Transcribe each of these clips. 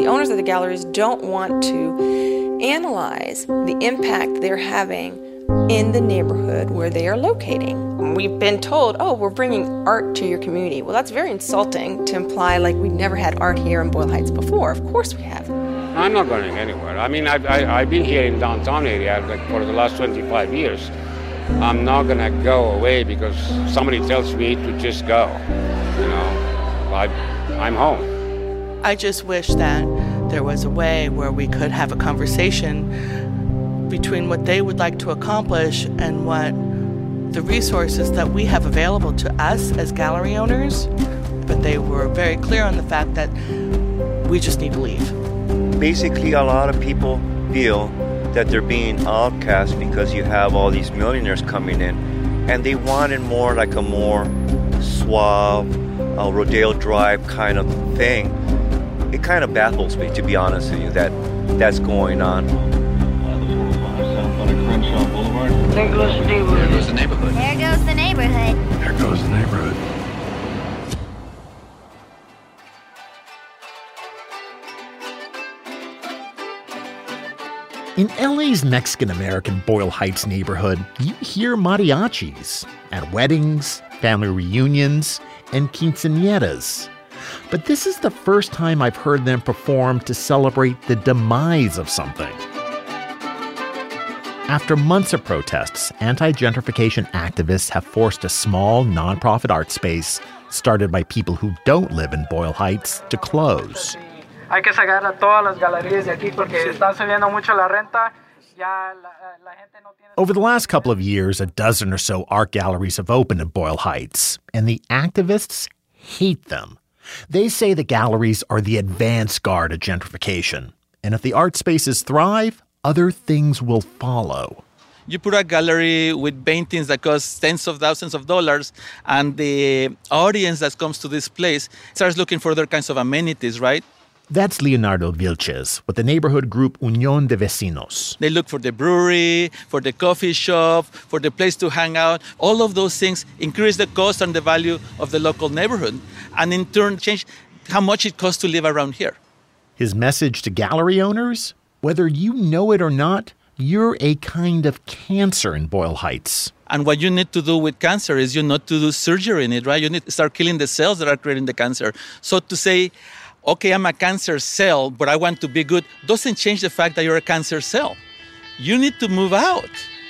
The owners of the galleries don't want to analyze the impact they're having in the neighborhood where they are locating. We've been told, oh, we're bringing art to your community. Well, that's very insulting to imply like we've never had art here in Boyle Heights before. Of course we have. I'm not going anywhere. I mean, I've been here in downtown area for the last 25 years. I'm not going to go away because somebody tells me to just go. You know, I'm home. I just wish that there was a way where we could have a conversation between what they would like to accomplish and what the resources that we have available to us as gallery owners. But they were very clear on the fact that we just need to leave. Basically, a lot of people feel that they're being outcast because you have all these millionaires coming in, and they wanted more like a more suave, Rodeo Drive kind of thing. It kind of baffles me, to be honest with you, that's going on. There goes the neighborhood. There goes the neighborhood. There goes the neighborhood. There goes the neighborhood. In LA's Mexican-American Boyle Heights neighborhood, you hear mariachis at weddings, family reunions, and quinceañeras. But this is the first time I've heard them perform to celebrate the demise of something. After months of protests, anti-gentrification activists have forced a small, nonprofit art space started by people who don't live in Boyle Heights to close. Hay que sacar a todas las galerías de aquí porque están subiendo mucho la renta. La gente no tiene. Over the last couple of years, a dozen or so art galleries have opened in Boyle Heights, and the activists hate them. They say the galleries are the advance guard of gentrification, and if the art spaces thrive, other things will follow. You put a gallery with paintings that cost tens of thousands of dollars, and the audience that comes to this place starts looking for other kinds of amenities, right? That's Leonardo Vilches with the neighborhood group Unión de Vecinos. They look for the brewery, for the coffee shop, for the place to hang out. All of those things increase the cost and the value of the local neighborhood, and in turn change how much it costs to live around here. His message to gallery owners? Whether you know it or not, you're a kind of cancer in Boyle Heights. And what you need to do with cancer is you not to do surgery in it, right? You need to start killing the cells that are creating the cancer. So to say, okay, I'm a cancer cell, but I want to be good, doesn't change the fact that you're a cancer cell. You need to move out.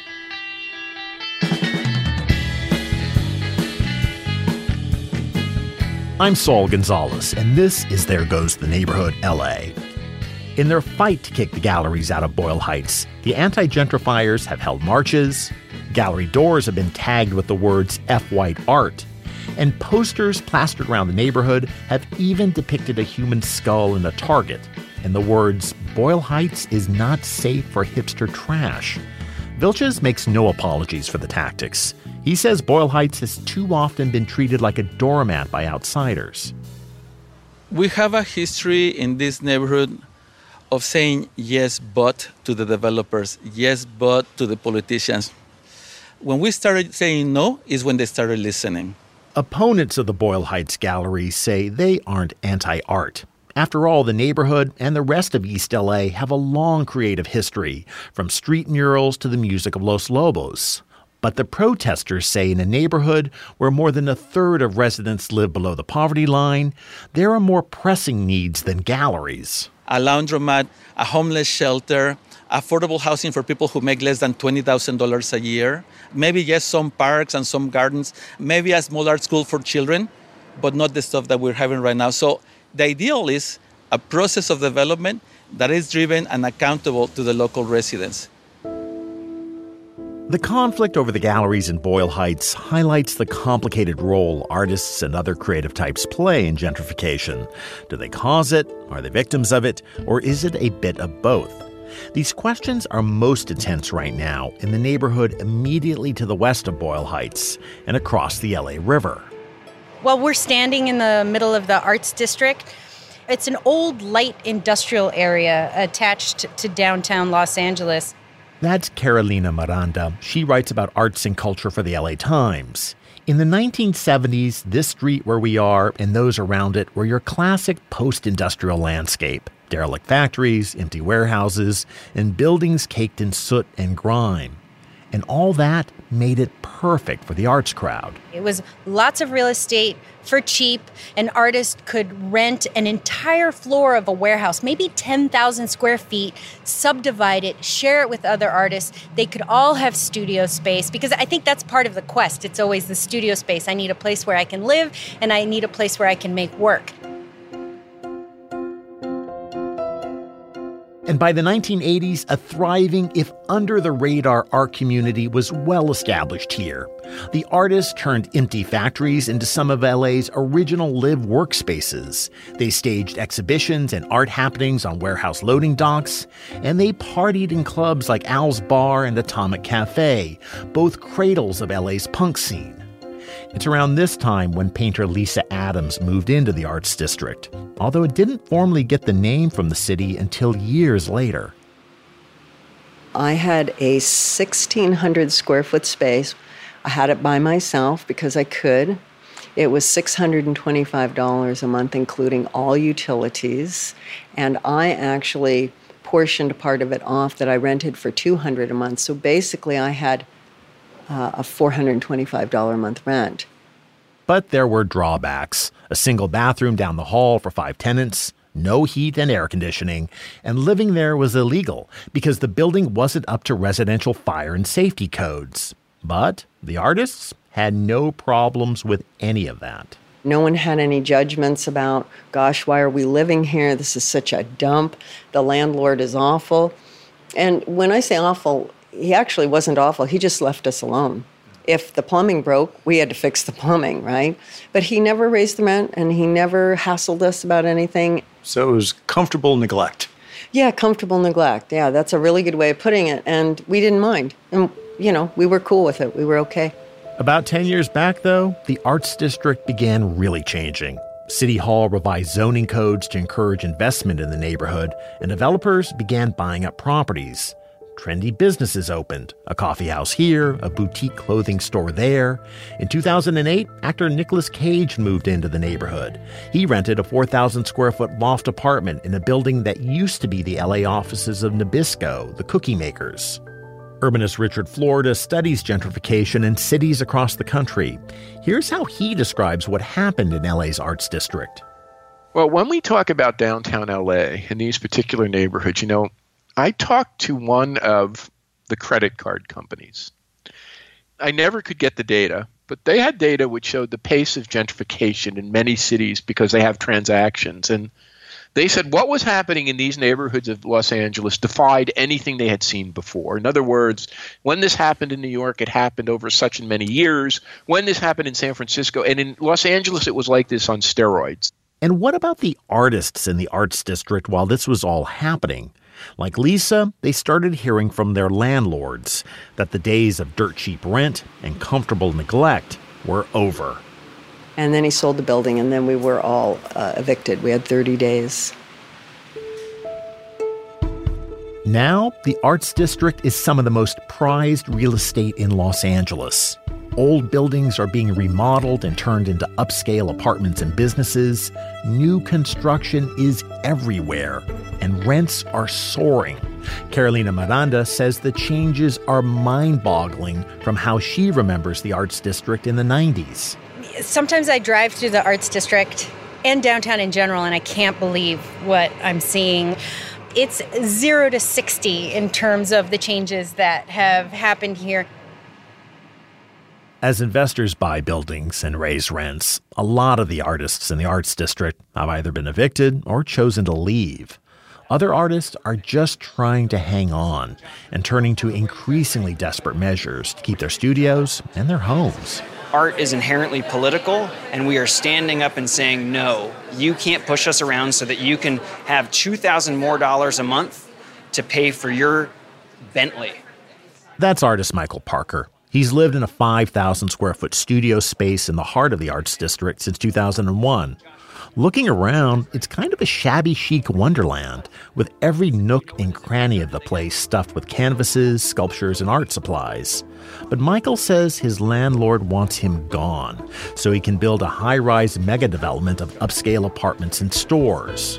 I'm Saul Gonzalez, and this is There Goes the Neighborhood, LA. In their fight to kick the galleries out of Boyle Heights, the anti-gentrifiers have held marches, gallery doors have been tagged with the words F White Art, and posters plastered around the neighborhood have even depicted a human skull in a Target, and the words, Boyle Heights is not safe for hipster trash. Vilches makes no apologies for the tactics. He says Boyle Heights has too often been treated like a doormat by outsiders. We have a history in this neighborhood of saying yes, but to the developers, yes, but to the politicians. When we started saying no is when they started listening. Opponents of the Boyle Heights Gallery say they aren't anti-art. After all, the neighborhood and the rest of East LA have a long creative history, from street murals to the music of Los Lobos. But the protesters say in a neighborhood where more than a third of residents live below the poverty line, there are more pressing needs than galleries. A laundromat, a homeless shelter, affordable housing for people who make less than $20,000 a year, maybe yes, some parks and some gardens, maybe a small art school for children, but not the stuff that we're having right now. So the ideal is a process of development that is driven and accountable to the local residents. The conflict over the galleries in Boyle Heights highlights the complicated role artists and other creative types play in gentrification. Do they cause it? Are they victims of it? Or is it a bit of both? These questions are most intense right now in the neighborhood immediately to the west of Boyle Heights and across the LA River. Well, we're standing in the middle of the Arts District. It's an old light industrial area attached to downtown Los Angeles. That's Carolina Miranda. She writes about arts and culture for the LA Times. In the 1970s, this street where we are and those around it were your classic post-industrial landscape. Derelict factories, empty warehouses, and buildings caked in soot and grime. And all that made it perfect for the arts crowd. It was lots of real estate for cheap. An artist could rent an entire floor of a warehouse, maybe 10,000 square feet, subdivide it, share it with other artists. They could all have studio space, because I think that's part of the quest. It's always the studio space. I need a place where I can live, and I need a place where I can make work. And by the 1980s, a thriving, if under-the-radar art community was well established here. The artists turned empty factories into some of LA's original live workspaces. They staged exhibitions and art happenings on warehouse loading docks, and they partied in clubs like Al's Bar and Atomic Cafe, both cradles of LA's punk scene. It's around this time when painter Lisa Adams moved into the Arts District, although it didn't formally get the name from the city until years later. I had a 1,600 square foot space. I had it by myself because I could. It was $625 a month, including all utilities. And I actually portioned part of it off that I rented for $200 a month. So basically I had a $425 a month rent. But there were drawbacks. A single bathroom down the hall for 5 tenants, no heat and air conditioning, and living there was illegal because the building wasn't up to residential fire and safety codes. But the artists had no problems with any of that. No one had any judgments about, gosh, why are we living here? This is such a dump. The landlord is awful. And when I say awful, he actually wasn't awful. He just left us alone. If the plumbing broke, we had to fix the plumbing, right? But he never raised the rent, and he never hassled us about anything. So it was comfortable neglect. Yeah, comfortable neglect. Yeah, that's a really good way of putting it. And we didn't mind. And, we were cool with it. We were okay. About 10 years back, though, the Arts District began really changing. City Hall revised zoning codes to encourage investment in the neighborhood, and developers began buying up properties. Trendy businesses opened, a coffee house here, a boutique clothing store there. In 2008, actor Nicolas Cage moved into the neighborhood. He rented a 4,000 square foot loft apartment in a building that used to be the LA offices of Nabisco, the cookie makers. Urbanist Richard Florida studies gentrification in cities across the country. Here's how he describes what happened in LA's Arts District. Well, when we talk about downtown LA in these particular neighborhoods, I talked to one of the credit card companies. I never could get the data, but they had data which showed the pace of gentrification in many cities because they have transactions. And they said what was happening in these neighborhoods of Los Angeles defied anything they had seen before. In other words, when this happened in New York, it happened over such and many years. When this happened in San Francisco, and in Los Angeles, it was like this on steroids. And what about the artists in the Arts District while this was all happening? Like Lisa, they started hearing from their landlords that the days of dirt cheap rent and comfortable neglect were over. And then he sold the building, and then we were all evicted. We had 30 days. Now, the Arts District is some of the most prized real estate in Los Angeles. Old buildings are being remodeled and turned into upscale apartments and businesses. New construction is everywhere, and rents are soaring. Carolina Miranda says the changes are mind-boggling from how she remembers the Arts District in the 90s. Sometimes I drive through the Arts District and downtown in general, and I can't believe what I'm seeing. It's 0 to 60 in terms of the changes that have happened here. As investors buy buildings and raise rents, a lot of the artists in the Arts District have either been evicted or chosen to leave. Other artists are just trying to hang on and turning to increasingly desperate measures to keep their studios and their homes. Art is inherently political, and we are standing up and saying, no, you can't push us around so that you can have $2,000 more a month to pay for your Bentley. That's artist Michael Parker. He's lived in a 5,000 square foot studio space in the heart of the Arts District since 2001. Looking around, it's kind of a shabby chic wonderland, with every nook and cranny of the place stuffed with canvases, sculptures, and art supplies. But Michael says his landlord wants him gone, so he can build a high-rise mega-development of upscale apartments and stores.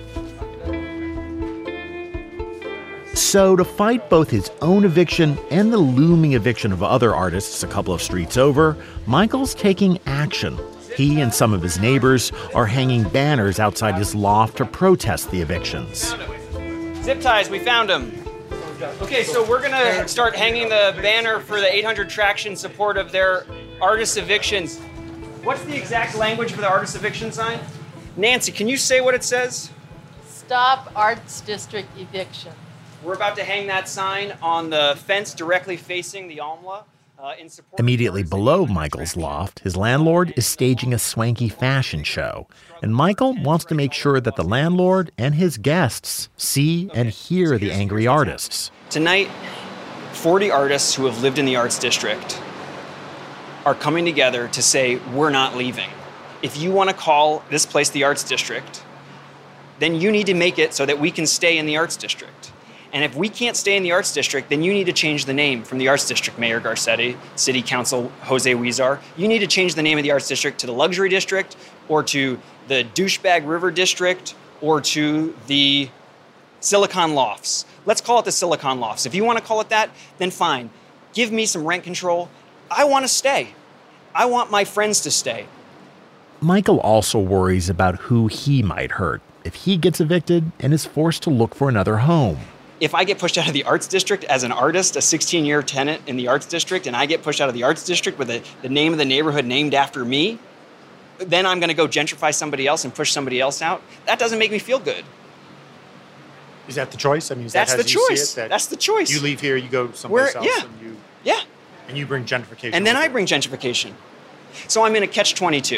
So to fight both his own eviction and the looming eviction of other artists a couple of streets over, Michael's taking action. He and some of his neighbors are hanging banners outside his loft to protest the evictions. Zip ties, we found them. Okay, so we're gonna start hanging the banner for the 800 Traction support of their artist evictions. What's the exact language for the artist eviction sign? Nancy, can you say what it says? Stop Arts District eviction. We're about to hang that sign on the fence directly facing the ALMLA. In support Immediately below Michael's loft, his landlord is staging a swanky fashion show. And Michael wants to make sure that the landlord and his guests see and hear the angry artists. Tonight, 40 artists who have lived in the Arts District are coming together to say, we're not leaving. If you want to call this place the Arts District, then you need to make it so that we can stay in the Arts District. And if we can't stay in the Arts District, then you need to change the name from the Arts District, Mayor Garcetti, City Council Jose Huizar. You need to change the name of the Arts District to the Luxury District, or to the Douchebag River District, or to the Silicon Lofts. Let's call it the Silicon Lofts. If you want to call it that, then fine. Give me some rent control. I want to stay. I want my friends to stay. Michael also worries about who he might hurt if he gets evicted and is forced to look for another home. If I get pushed out of the Arts District as an artist, a 16-year tenant in the Arts District, and I get pushed out of the Arts District with the name of the neighborhood named after me, then I'm going to go gentrify somebody else and push somebody else out. That doesn't make me feel good. Is that the choice? I mean, That's the choice. That's the choice. You leave here, you go someplace else, yeah. And you bring gentrification. And then I bring gentrification. So I'm in a catch-22.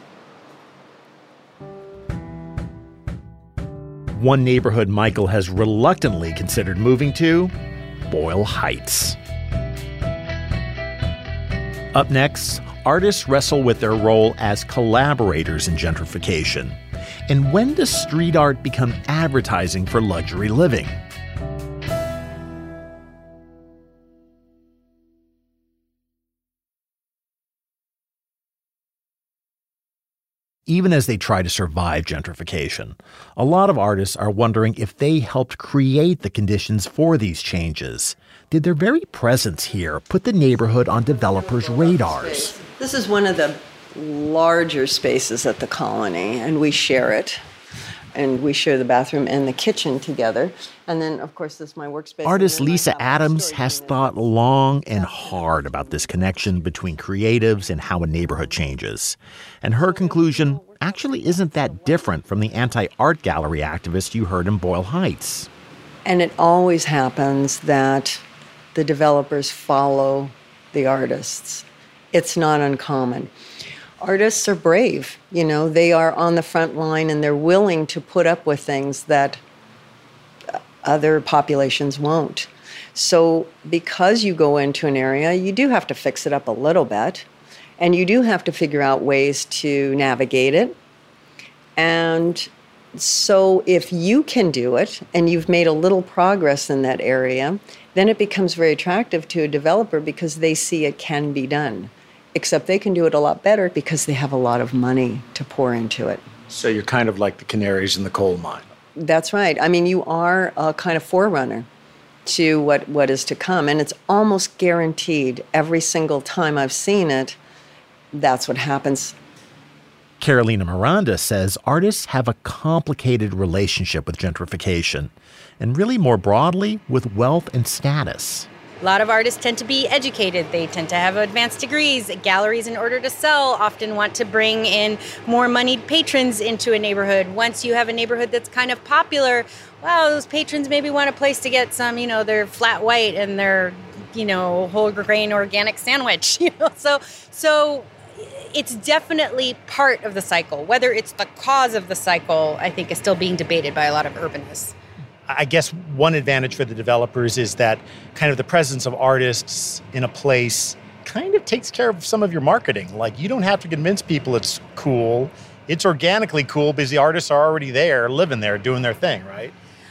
One neighborhood Michael has reluctantly considered moving to, Boyle Heights. Up next, artists wrestle with their role as collaborators in gentrification. And when does street art become advertising for luxury living? Even as they try to survive gentrification, a lot of artists are wondering if they helped create the conditions for these changes. Did their very presence here put the neighborhood on developers' radars? This is one of the larger spaces at the Colony, and we share it. And we share the bathroom and the kitchen together. And then, of course, this is my workspace. Artist Lisa Adams has thought long and hard about this connection between creatives and how a neighborhood changes. And her conclusion actually isn't that different from the anti-art gallery activists you heard in Boyle Heights. And it always happens that the developers follow the artists. It's not uncommon. Artists are brave, they are on the front line and they're willing to put up with things that other populations won't. So because you go into an area, you do have to fix it up a little bit, and you do have to figure out ways to navigate it. And so if you can do it and you've made a little progress in that area, then it becomes very attractive to a developer because they see it can be done. Except they can do it a lot better because they have a lot of money to pour into it. So you're kind of like the canaries in the coal mine. That's right. I mean, you are a kind of forerunner to what is to come. And it's almost guaranteed every single time I've seen it, that's what happens. Carolina Miranda says artists have a complicated relationship with gentrification, and really more broadly with wealth and status. A lot of artists tend to be educated. They tend to have advanced degrees. Galleries, in order to sell, often want to bring in more moneyed patrons into a neighborhood. Once you have a neighborhood that's kind of popular, well, those patrons maybe want a place to get some, their flat white and their, whole grain organic sandwich. So it's definitely part of the cycle. Whether it's the cause of the cycle, I think, is still being debated by a lot of urbanists. I guess one advantage for the developers is that kind of the presence of artists in a place kind of takes care of some of your marketing. Like, you don't have to convince people it's cool. it's organically cool because the artists are already there, living there, doing their thing, right?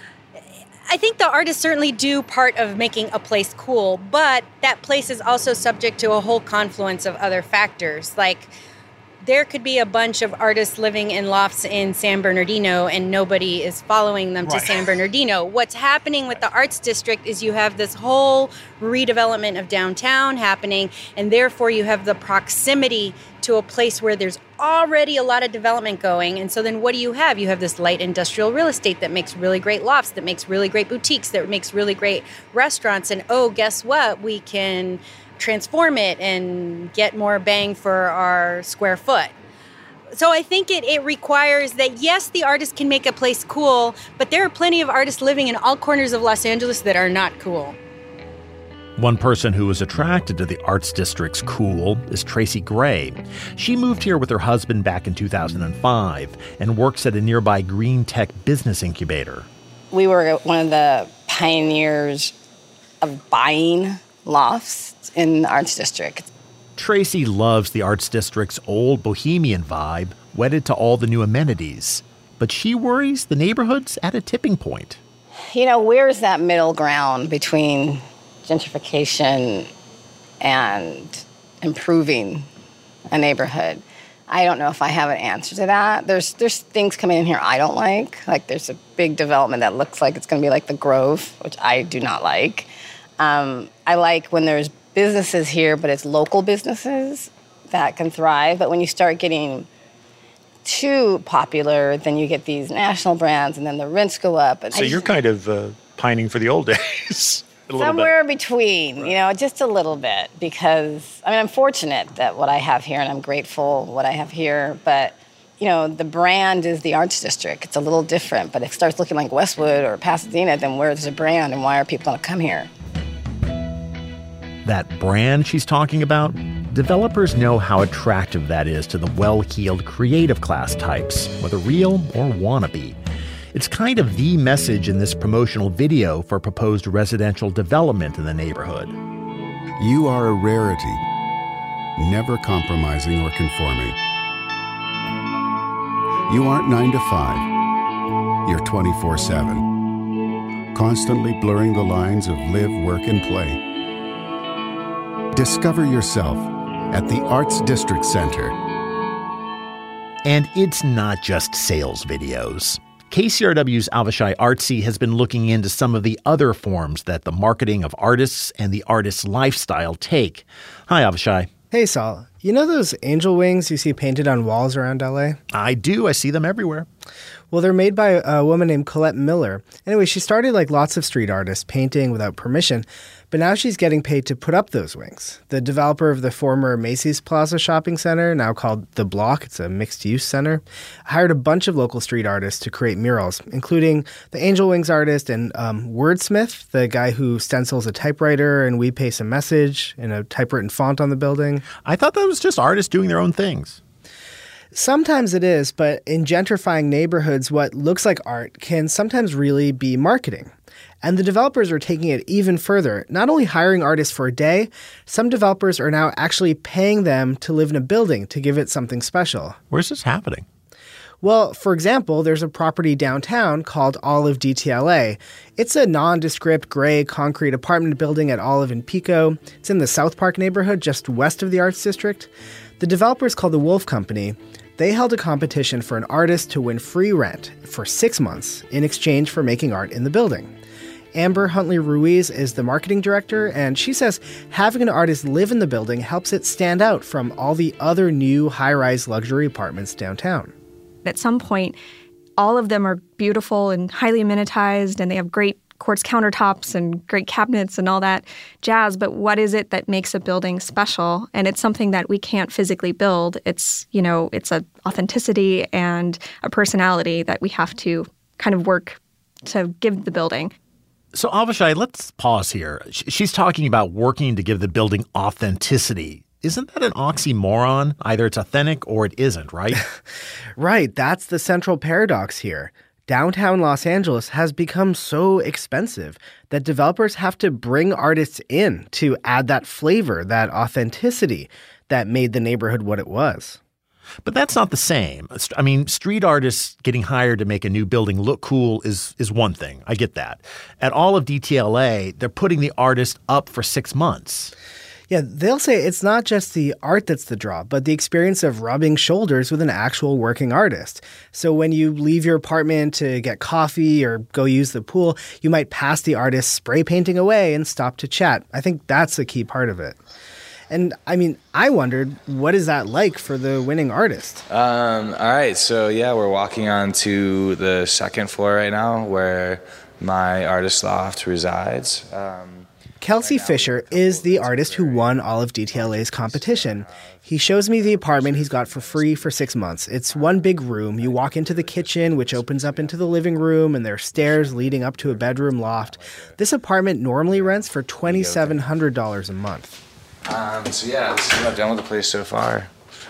I think the artists certainly do part of making a place cool, but that place is also subject to a whole confluence of other factors. Like, there could be a bunch of artists living in lofts in San Bernardino and nobody is following them to San Bernardino. What's happening with the Arts District is you have this whole redevelopment of downtown happening, and therefore you have the proximity to a place where there's already a lot of development going. And so then what do you have? You have this light industrial real estate that makes really great lofts, that makes really great boutiques, that makes really great restaurants. And oh, guess what? We can transform it and get more bang for our square foot. So I think it requires that, yes, the artist can make a place cool, but there are plenty of artists living in all corners of Los Angeles that are not cool. One person who was attracted to the Arts District's cool is Tracy Gray. She moved here with her husband back in 2005 and works at a nearby green tech business incubator. We were one of the pioneers of buying lofts in the Arts District. Tracy loves the Arts District's old bohemian vibe, wedded to all the new amenities. But she worries the neighborhood's at a tipping point. You know, where's that middle ground between gentrification and improving a neighborhood? I don't know if I have an answer to that. There's things coming in here I don't like. Like, there's a big development that looks like it's going to be like the Grove, which I do not like. I like when there's businesses here, but it's local businesses that can thrive. But when you start getting too popular, then you get these national brands, and then the rents go up. So you're kind of pining for the old days. Somewhere between, you know, just a little bit. Because, I mean, I'm fortunate that what I have here, and I'm grateful what I have here. But, you know, the brand is the Arts District. It's a little different. But if it starts looking like Westwood or Pasadena, then where's the brand, and why are people going to come here? That brand she's talking about, developers know how attractive that is to the well-heeled creative class types, whether real or wannabe. It's kind of the message in this promotional video for proposed residential development in the neighborhood. You are a rarity, never compromising or conforming. You aren't 9 to 5. You're 24/7, constantly blurring the lines of live, work, and play. Discover yourself at the Arts District Center. And it's not just sales videos. KCRW's Avishai Artsy has been looking into some of the other forms that the marketing of artists and the artist's lifestyle take. Hi, Avishai. Hey, Saul. You know those angel wings you see painted on walls around LA? I do. I see them everywhere. Well, they're made by a woman named Colette Miller. Anyway, she started like lots of street artists, painting without permission, but now she's getting paid to put up those wings. The developer of the former Macy's Plaza shopping center, now called The Block, it's a mixed-use center, hired a bunch of local street artists to create murals, including the angel wings artist and Wordsmith, the guy who stencils a typewriter and we paste a message in a typewritten font on the building. I thought that was just artists doing their own things. Sometimes it is, but in gentrifying neighborhoods, what looks like art can sometimes really be marketing. And the developers are taking it even further, not only hiring artists for a day, some developers are now actually paying them to live in a building to give it something special. Where's this happening? Well, for example, there's a property downtown called Olive DTLA. It's a nondescript gray concrete apartment building at Olive and Pico. It's in the South Park neighborhood just west of the Arts District. The developer is called the Wolf Company. They held a competition for an artist to win free rent for 6 months in exchange for making art in the building. Amber Huntley Ruiz is the marketing director, and she says having an artist live in the building helps it stand out from all the other new high-rise luxury apartments downtown. At some point, all of them are beautiful and highly amenitized, and they have great quartz countertops and great cabinets and all that jazz. But what is it that makes a building special? And it's something that we can't physically build. It's, you know, it's a authenticity and a personality that we have to kind of work to give the building. So, Avishai, let's pause here. She's talking about working to give the building authenticity. Isn't that an oxymoron? Either it's authentic or it isn't, right? Right. That's the central paradox here. Downtown Los Angeles has become so expensive that developers have to bring artists in to add that flavor, that authenticity that made the neighborhood what it was. But that's not the same. I mean, street artists getting hired to make a new building look cool is one thing. I get that. At all of DTLA, they're putting the artist up for 6 months. Yeah, they'll say it's not just the art that's the draw, but the experience of rubbing shoulders with an actual working artist. So when you leave your apartment to get coffee or go use the pool, you might pass the artist spray painting away and stop to chat. I think that's a key part of it. And I mean, I wondered, what is that like for the winning artist? All right, so yeah, we're walking on to the second floor right now where my artist loft resides. Kelsey Fisher is the artist who won all of DTLA's competition. He shows me the apartment he's got for free for 6 months. It's one big room. You walk into the kitchen, which opens up into the living room, and there are stairs leading up to a bedroom loft. This apartment normally rents for $2,700 a month. So yeah, this is what I've done with the place so far.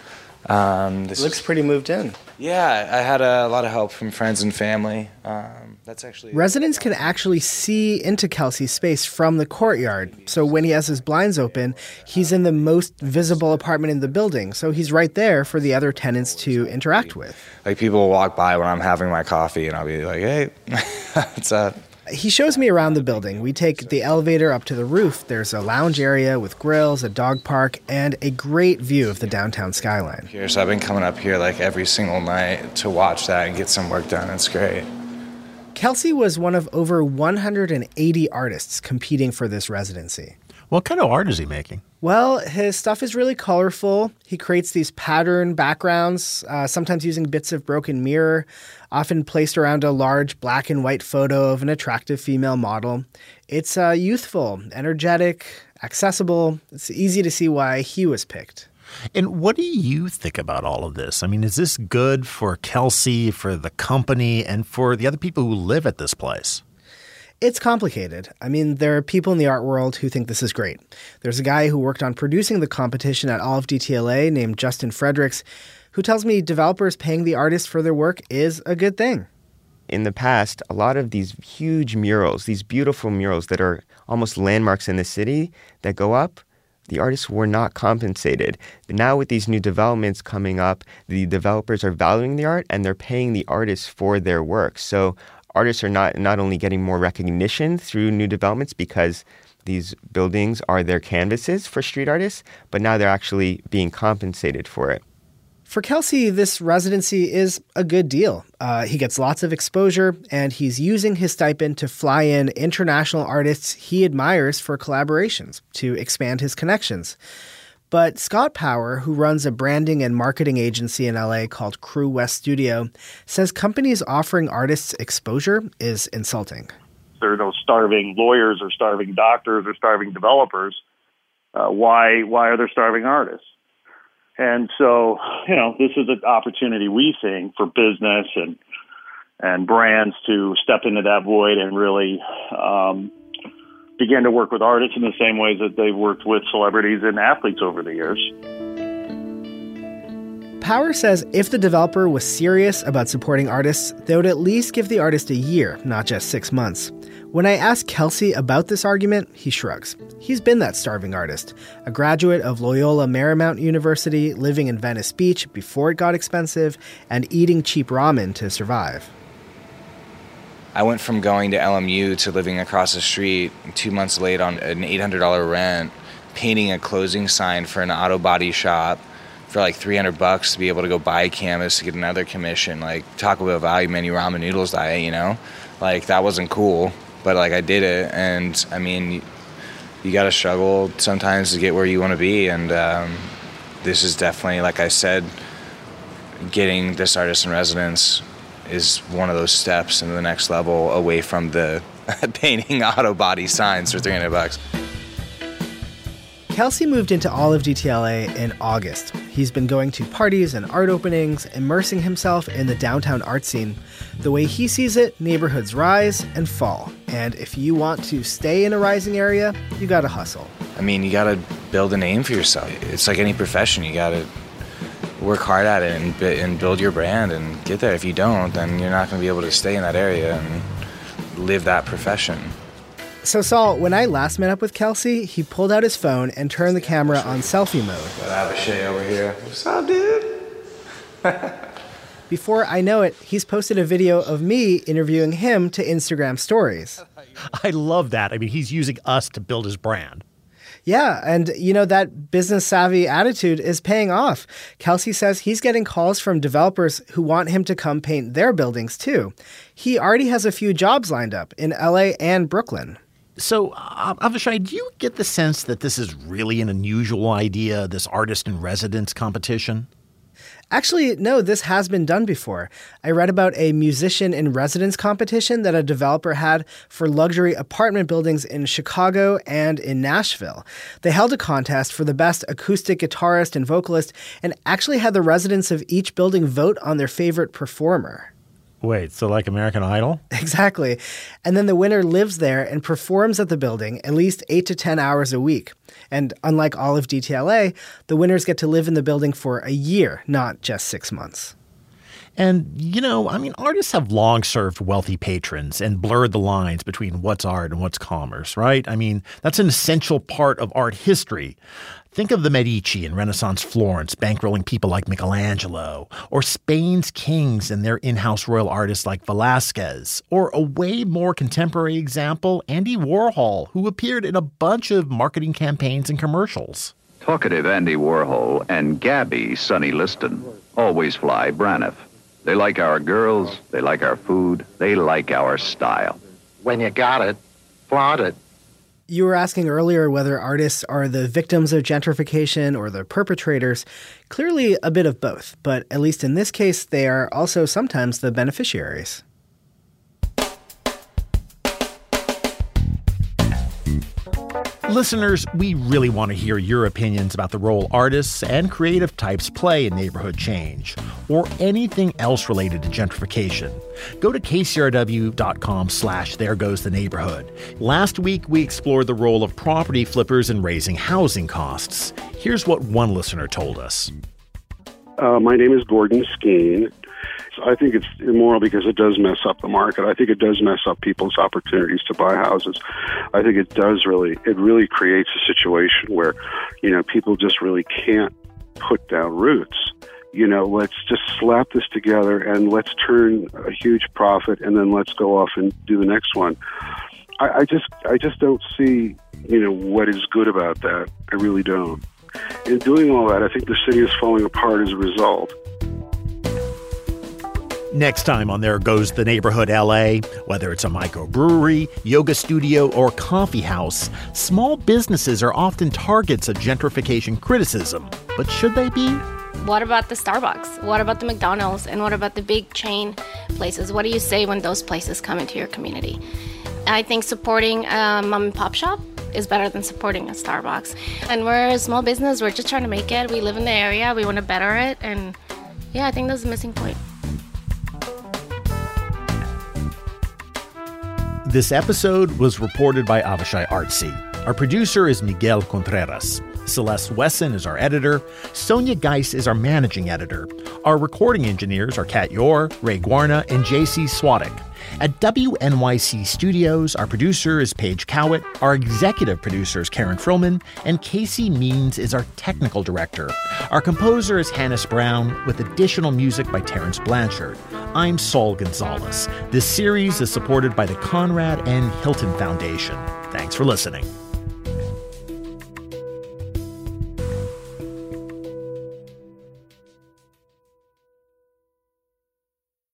This looks pretty moved in. Yeah, I had a lot of help from friends and family. Residents can actually see into Kelsey's space from the courtyard. So when he has his blinds open, he's in the most visible apartment in the building. So he's right there for the other tenants to interact with. Like people will walk by when I'm having my coffee and I'll be like, hey, what's up? He shows me around the building. We take the elevator up to the roof. There's a lounge area with grills, a dog park, and a great view of the downtown skyline. So I've been coming up here like every single night to watch that and get some work done. It's great. Kelsey was one of over 180 artists competing for this residency. What kind of art is he making? Well, his stuff is really colorful. He creates these pattern backgrounds, sometimes using bits of broken mirror, often placed around a large black and white photo of an attractive female model. It's youthful, energetic, accessible. It's easy to see why he was picked. And what do you think about all of this? I mean, is this good for Kelsey, for the company, and for the other people who live at this place? It's complicated. I mean, there are people in the art world who think this is great. There's a guy who worked on producing the competition at all of DTLA named Justin Fredericks, who tells me developers paying the artists for their work is a good thing. In the past, a lot of these huge murals, these beautiful murals that are almost landmarks in the city that go up, the artists were not compensated. Now with these new developments coming up, the developers are valuing the art and they're paying the artists for their work. So artists are not only getting more recognition through new developments because these buildings are their canvases for street artists, but now they're actually being compensated for it. For Kelsey, this residency is a good deal. He gets lots of exposure, and he's using his stipend to fly in international artists he admires for collaborations to expand his connections. But Scott Power, who runs a branding and marketing agency in LA called Crew West Studio, says companies offering artists exposure is insulting. There are no starving lawyers or starving doctors or starving developers. Why are there starving artists? And so, this is an opportunity, we think, for business and brands to step into that void and really begin to work with artists in the same ways that they've worked with celebrities and athletes over the years. Power says if the developer was serious about supporting artists, they would at least give the artist a year, not just 6 months. When I ask Kelsey about this argument, he shrugs. He's been that starving artist, a graduate of Loyola Marymount University, living in Venice Beach before it got expensive, and eating cheap ramen to survive. I went from going to LMU to living across the street 2 months late on an $800 rent, painting a closing sign for an auto body shop for like $300 to be able to go buy a canvas to get another commission, like Taco Bell value menu ramen noodles diet, Like that wasn't cool, but like I did it, and I mean, you gotta struggle sometimes to get where you want to be, and this is definitely, like I said, getting this artist in residence is one of those steps into the next level away from the painting auto body signs for $300. Kelsey moved into all of DTLA in August. He's been going to parties and art openings, immersing himself in the downtown art scene. The way he sees it, neighborhoods rise and fall. And if you want to stay in a rising area, you gotta hustle. I mean, you gotta build a name for yourself. It's like any profession. You gotta work hard at it and build your brand and get there. If you don't, then you're not gonna be able to stay in that area and live that profession. So, Saul, when I last met up with Kelsey, he pulled out his phone and turned the camera on selfie mode. Got Abhishek over here. What's up, dude? Before I know it, he's posted a video of me interviewing him to Instagram stories. I love that. I mean, he's using us to build his brand. Yeah, and that business savvy attitude is paying off. Kelsey says he's getting calls from developers who want him to come paint their buildings too. He already has a few jobs lined up in LA and Brooklyn. So, Avishai, do you get the sense that this is really an unusual idea, this artist in residence competition? Actually, no, this has been done before. I read about a musician in residence competition that a developer had for luxury apartment buildings in Chicago and in Nashville. They held a contest for the best acoustic guitarist and vocalist and actually had the residents of each building vote on their favorite performer. Wait, so like American Idol? Exactly. And then the winner lives there and performs at the building at least 8 to 10 hours a week. And unlike all of DTLA, the winners get to live in the building for a year, not just 6 months. And, artists have long served wealthy patrons and blurred the lines between what's art and what's commerce, right? I mean, that's an essential part of art history. Think of the Medici in Renaissance Florence bankrolling people like Michelangelo, or Spain's kings and their in-house royal artists like Velázquez, or a way more contemporary example, Andy Warhol, who appeared in a bunch of marketing campaigns and commercials. Talkative Andy Warhol and Gabby Sonny Liston always fly Braniff. They like our girls, they like our food, they like our style. When you got it, flaunt it. You were asking earlier whether artists are the victims of gentrification or the perpetrators. Clearly a bit of both, but at least in this case, they are also sometimes the beneficiaries. Listeners, we really want to hear your opinions about the role artists and creative types play in neighborhood change, or anything else related to gentrification. Go to kcrw.com/theregoestheneighborhood. Last week, we explored the role of property flippers in raising housing costs. Here's what one listener told us. My name is Gordon Skeen. I think it's immoral because it does mess up the market. I think it does mess up people's opportunities to buy houses. I think it really creates a situation where, people just really can't put down roots. Let's just slap this together and let's turn a huge profit and then let's go off and do the next one. I just don't see, what is good about that. I really don't. In doing all that, I think the city is falling apart as a result. Next time on There Goes the Neighborhood LA, whether it's a microbrewery, yoga studio, or coffee house, small businesses are often targets of gentrification criticism. But should they be? What about the Starbucks? What about the McDonald's? And what about the big chain places? What do you say when those places come into your community? I think supporting a mom and pop shop is better than supporting a Starbucks. And we're a small business. We're just trying to make it. We live in the area. We want to better it. And yeah, I think that's the missing point. This episode was reported by Avishai Artsy. Our producer is Miguel Contreras. Celeste Wesson is our editor. Sonia Geis is our managing editor. Our recording engineers are Kat Yor, Ray Guarna, and J.C. Swadek. At WNYC Studios, our producer is Paige Cowett. Our executive producer is Karen Frillman. And Casey Means is our technical director. Our composer is Hannes Brown, with additional music by Terrence Blanchard. I'm Saul Gonzalez. This series is supported by the Conrad N. Hilton Foundation. Thanks for listening.